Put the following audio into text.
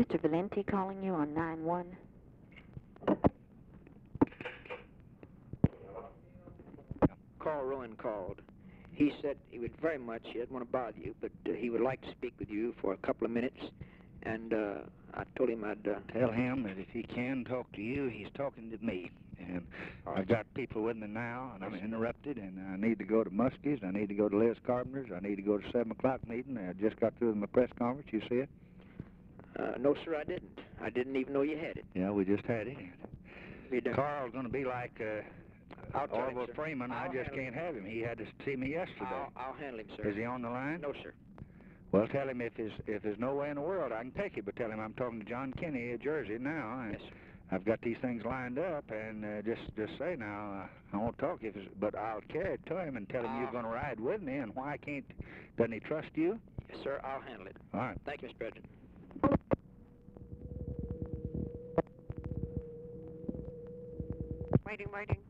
Mr. Valenti calling you on 9-1. Carl Rowan called. He said he would very much, he didn't want to bother you, but he would like to speak with you for a couple of minutes. And I told him I'd... Tell him that if he can talk to you, he's talking to me. And I've got people with me now, and I'm interrupted, and I need to go to Muskie's, I need to go to Liz Carpenter's, I need to go to 7 o'clock meeting. I just got through with my press conference. You see it? No, sir, I didn't. I didn't even know you had it. Yeah, we just had it. Carl's going to be like Orville Freeman. I just can't have him. He had to see me yesterday. I'll handle him, sir. Is he on the line? No, sir. Well, tell him if there's no way in the world I can take it, but tell him I'm talking to John Kinney of Jersey now. And yes, sir. I've got these things lined up, and just say now, I won't talk but I'll carry it to him and tell him you're going to ride with me, and why can't, doesn't he trust you? Yes, sir, I'll handle it. All right. Thank you, Mr. President. Waiting.